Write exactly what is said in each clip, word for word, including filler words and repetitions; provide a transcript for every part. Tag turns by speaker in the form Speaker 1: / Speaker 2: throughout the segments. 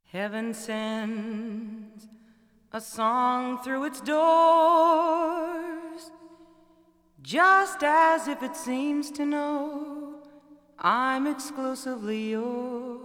Speaker 1: Heaven sends a song through its doors, just as if it seems to know I'm exclusively yours.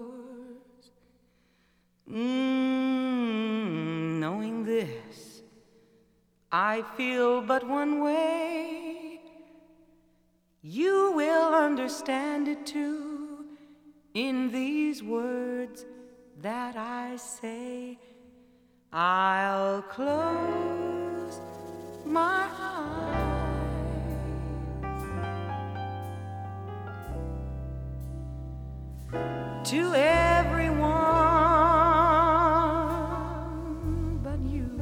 Speaker 1: Mm, knowing this, I feel but one way. You will understand it too in these words that I say. I'll close my eyes to everyone but you,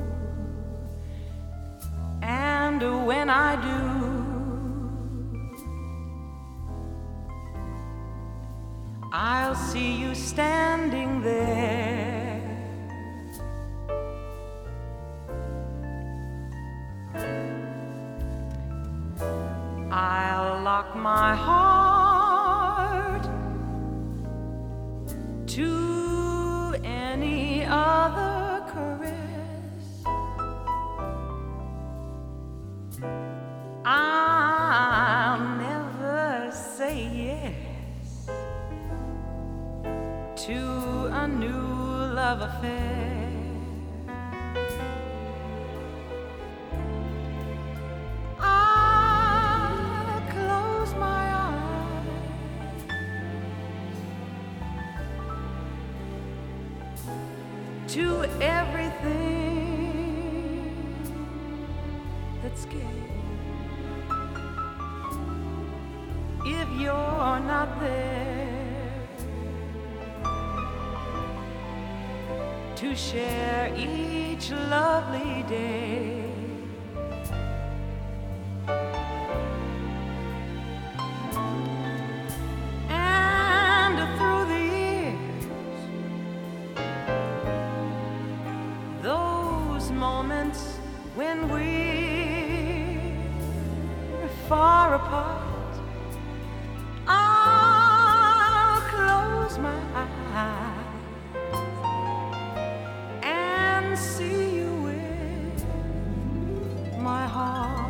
Speaker 1: and when I do, I'll see you standing there. I'll lock my heart to any other caress. I'll never say yes to a new love affair. I'll close my eyes to everything that's gay. If you're not there to share each lovely day, and through the years, those moments when we're far apart, I'll close my eyes and see you with my heart.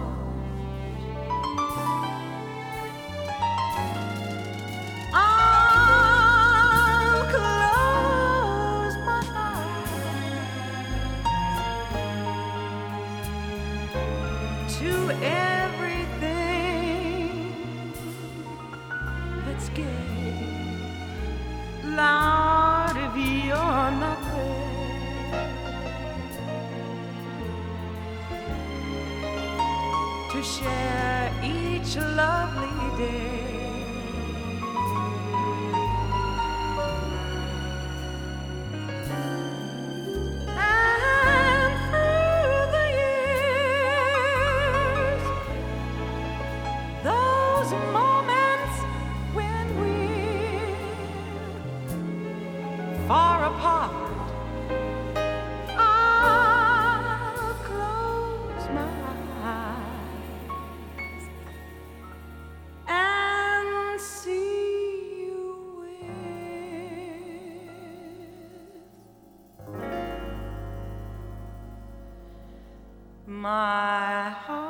Speaker 1: I'll close my eyes to everything that's gay. Lord, if you're not there to share each lovely day, and through the years, those moments when we're far apart, I'll close my eyes and see you with my heart.